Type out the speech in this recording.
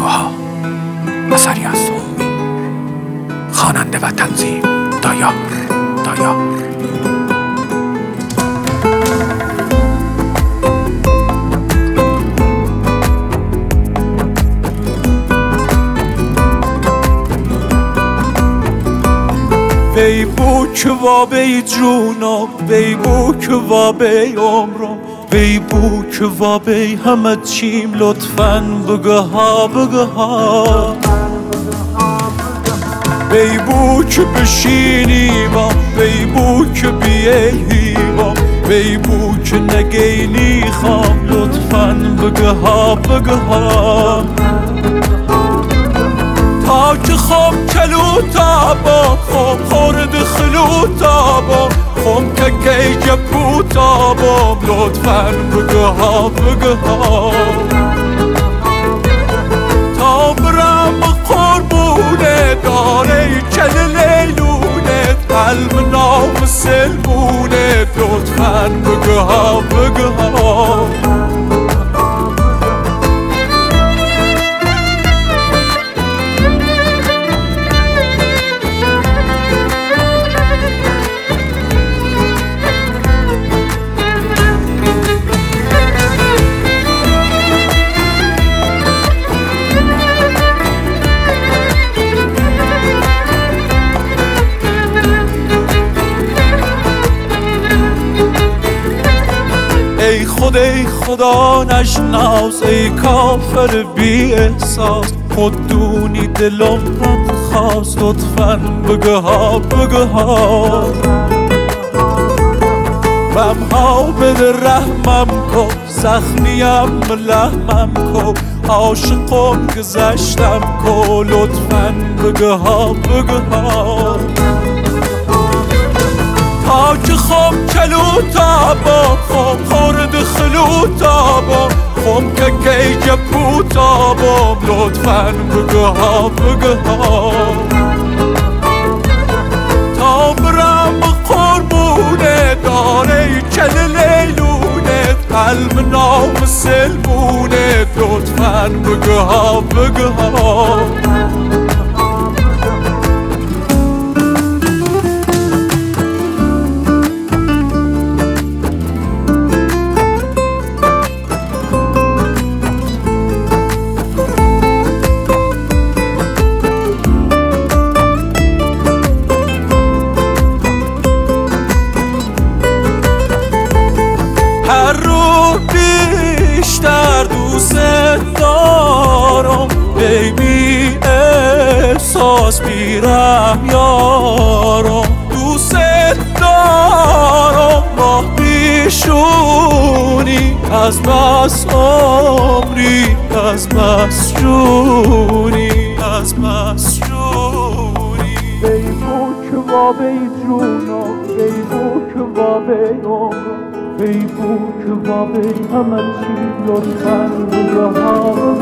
گفتگوها، اثری از سومی، خواننده و تنظیم دایار. وی بوک و بی جونا، وی بوک و بی عمرم، وی بوک و بی همه چیم لطفاً بگه ها. وی بوک بشینی با، وی بوک بیهی با، وی بوک نگینی خوام لطفاً بگه ها. تا که خوب کلوتا با، خوب خورد خلوتا با، خوب که گیج بوتا با، لطفاً بگه ها. تا برم قربونه داره چل لیلونه، قلب نام سلمونه، لطفاً بگه ها. ای خدا نشناس، ای کافر بی احساس، خوددونی دلم رد خواست، لطفاً بگه ها. غمها بده رحمم کن، زخمیم لحمم کن، عاشقم گذشتم کن، لطفاً بگه ها. تا که خوب کلوتا با، خوب خورد خلوتا با، خوب که گیج بوتا با، لطفاً بگه ها. تا برم قربونه داره چل لیلونه، قلب نام سلمونه، لطفاً بگه ها. هر روز بیشتر دوست دارم، ای بی احساس بیرم یارم، دوست دارم ماه بیشونی، از بس عمری، از بس جونی. وی بوک و بی جونا، وی بوک و بی عمرم، وی بوک و بی همه چی لطفاً بگه ها.